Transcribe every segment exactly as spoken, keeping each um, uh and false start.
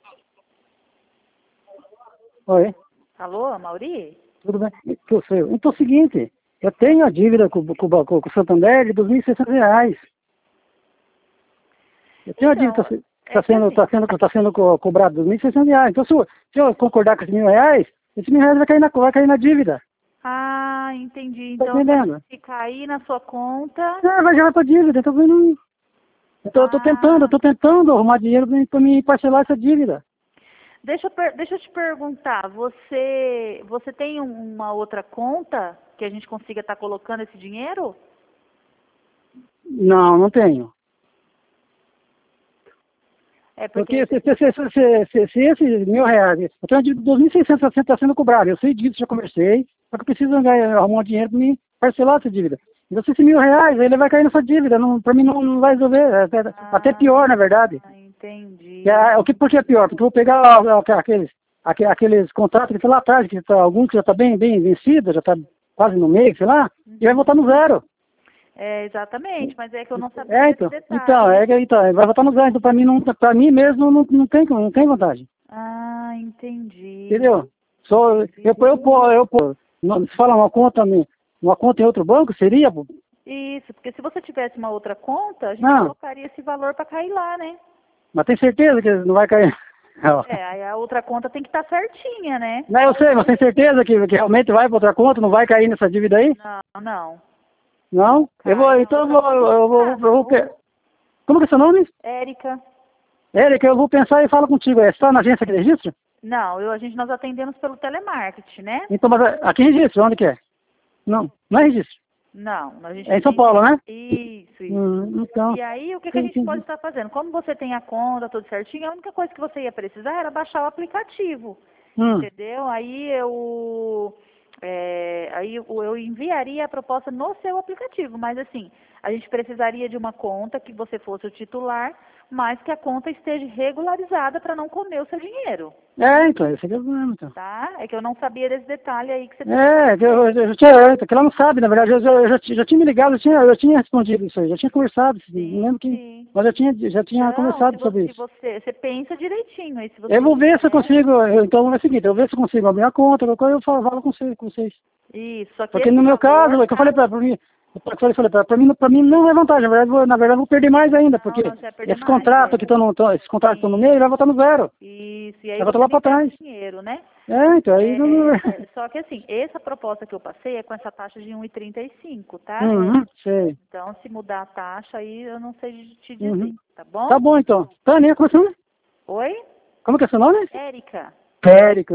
Oi, Alô, Mauri? tudo bem? Eu sou eu. Então é o seguinte, eu tenho a dívida com, com, com, com o Santander de dois mil e seiscentos reais. Eu tenho Então, a dívida que é está que sendo, assim, tá sendo, tá sendo co- cobrado dois mil e seiscentos reais. Então se eu, se eu concordar com esses mil reais, esses mil reais vai cair na, vai cair na dívida. ah, entendi. Tá Então vai entendendo? ficar aí na sua conta. É, vai gerar pra dívida. Então eu não... Eu tô, eu tô tentando, eu Ah, tô tentando arrumar dinheiro pra, mim- pra me parcelar essa dívida. deixa eu, per- deixa eu te perguntar, você, você tem um- uma outra conta que a gente consiga estar colocando esse dinheiro? Não, não tenho. É Porque porque, se, se, se, se, se, se, se esses mil reais, eu tenho de dois mil e seiscentos está sendo cobrado, eu sei disso, já conversei, só que eu preciso ganhar, arrumar dinheiro para me parcelar essa dívida. Então se esses mil reais, ele vai cair nessa dívida, não, para mim não, não vai resolver, é até, até pior na verdade. ah, entendi. Que é, o que, por que é pior? Porque eu vou pegar ó, ó, aqueles, aque- aqueles contratos que estão lá atrás, que tá, algum que já está bem, bem vencido, já está quase no meio, sei lá, e vai voltar no zero. É, exatamente, mas é que eu não sabia É, desse então, então, detalhe. é, que- então, vai voltar no zero, então para mim, não, para mim mesmo não, não, tem, não tem vantagem. Ah, entendi. Entendeu? Só, eu, eu, eu, eu, eu não, se fala uma conta, mi- uma conta em outro banco, seria? Pô? Isso, porque se você tivesse uma outra conta, a gente Não, colocaria esse valor para cair lá, né? mas tem certeza que não vai cair? Ó. É, aí a outra conta tem que estar certinha, né? Não, eu sei, mas tem certeza que, que realmente vai para outra conta, não vai cair nessa dívida aí? Não, não. Não? Eu vou, Cai na então eu outra vou, eu conta vou, eu vou, eu vou que tá. pe- como que é seu nome? Érica. Érica, eu vou pensar e falo contigo. É só na agência de registro? Não, eu, a gente, nós atendemos pelo telemarketing, né? Então, mas é- aqui em registro, onde que é? Não, não é registro. Não, a gente É em São atende... Paulo, né? Isso, isso. Hum, então, E aí, o que, que a gente pode estar fazendo? Como você tem a conta tudo certinho, a única coisa que você ia precisar era baixar o aplicativo. hum, Entendeu? Aí eu, é, aí eu eu enviaria a proposta no seu aplicativo, mas assim, a gente precisaria de uma conta que você fosse o titular, mas que a conta esteja regularizada para não comer o seu dinheiro, é, então, esse aqui é o problema, então. tá? É que eu não sabia desse detalhe aí que você... É, que eu, eu, eu tinha, é, que ela não sabe, na verdade, eu, já, eu já, ti- já tinha me ligado, eu tinha, eu tinha respondido isso aí, já tinha conversado, não Sim, lembro que, sim. mas já tinha, já tinha Não, se conversado você, sobre se isso. você, você pensa direitinho, aí se Eu você vou ver se eu quiser... consigo, eu, então é o seguinte, eu vou ver se eu consigo abrir a conta, qualquer coisa eu falo, falo com vocês, com vocês. Isso, só que Porque esse no meu caso, valor é que eu falei tá... pra, pra mim, eu falei, falei pra, pra mim, pra mim não é vantagem, na verdade, eu vou, na verdade eu vou perder mais ainda, Não, porque não, você vai perder esse mais, contrato é. que estão no, tão- esses contratos que estão no Sim. meio, vai voltar no zero, Isso, e aí vai voltar você lá nem pra perde trás. dinheiro, né? É, então aí não... É, só que assim, essa proposta que eu passei é com essa taxa de um e trinta e cinco, tá? Uhum, sei. Então, se mudar a taxa aí, eu não sei de- te dizer, Uhum. tá bom? Tá bom então. Tânia, como é seu nome? Oi? Como que é seu nome? Érica. Érico.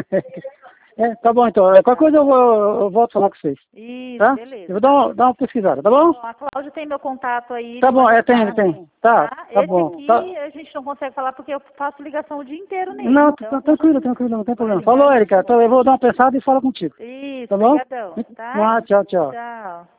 É, tá bom então. É, qualquer coisa eu, vou, eu volto a falar com vocês. Isso, Tá? beleza. Eu vou dar uma, dar uma pesquisada, tá bom? Bom, a Cláudia tem meu contato aí Tá de bom, é, tem, WhatsApp, tem. Tá, tá? tá Esse bom. Tá. aqui a gente não consegue falar porque eu faço ligação o dia inteiro nele. Não, tá, Então, tranquilo, tranquilo, não tem vai problema. ligar Falou, no Érica. outro. Então eu vou dar uma pensada e falo contigo. Isso, Tá bom? obrigadão, tá? Ah, tchau, tchau. Tchau.